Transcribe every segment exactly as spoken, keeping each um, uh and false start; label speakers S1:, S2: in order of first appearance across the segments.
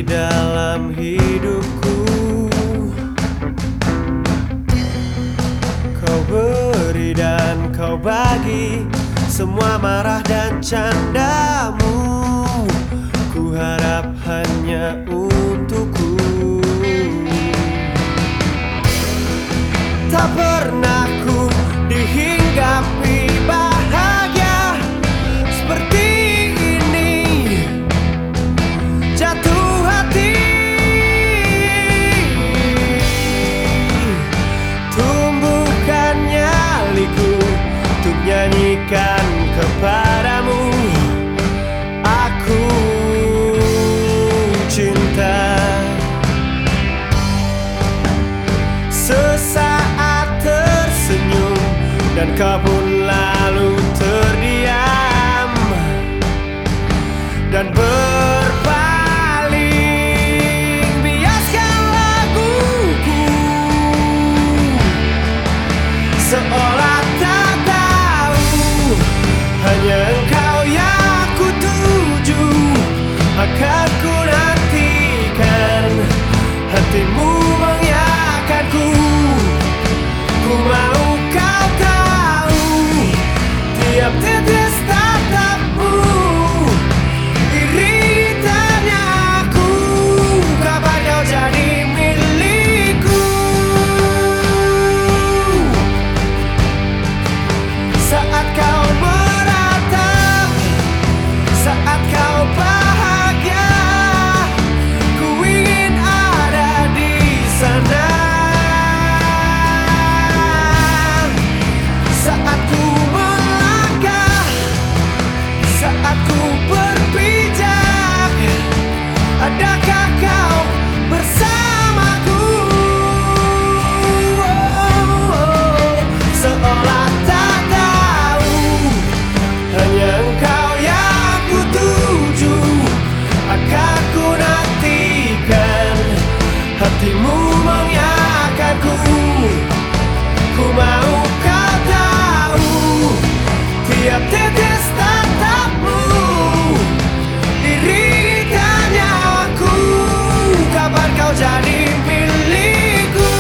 S1: dalam hidupku. Kau beri dan kau bagi semua marah dan candamu. Ku harap hanya untukku. Tak pernah ku dihinggapi bahagia seperti ini. Jatuh hati, tumbuhkan nyaliku untuk nyanyikan kepadamu. Aku cinta. Sesaat tersenyum dan kau pun lalu terdiam dan berpaling. Biaskan laguku seolah tak tahu, hanya engkau yang ku tuju. Akan ku nantikan hatimu mengiyakanku. Ku mau kau tahu tiap tetes tatapmu. Iri tanya aku, kapan kau jadi milikku. Saat kau meratap, saat kau bahagia, ku ingin ada di sana. Saat ku melangkah, saat ku berpijak, adakah kau bersamaku? Oh, oh, seolah tak tahu, hanya engkau yang ku tuju. Akan ku nantikan hatimu mengiyakanku. Ku mau kau tahu tiap tetes tatapmu. Iri tanya aku, kapan kau jadi milikku.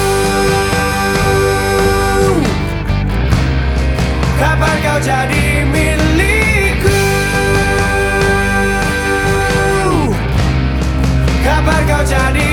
S1: Kapan kau jadi milikku. Kapan kau jadi